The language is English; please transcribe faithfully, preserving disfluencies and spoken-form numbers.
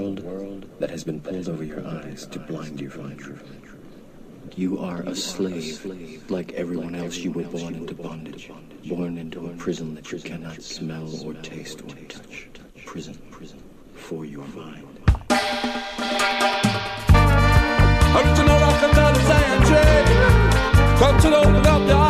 world that has been pulled over your eyes to blind you from the truth. You are a slave. Like everyone else, you were born into bondage. Born into a prison that you cannot smell or taste or touch. Prison, prison, for your mind. Up to the rock and down the sand trade. Come to the open up your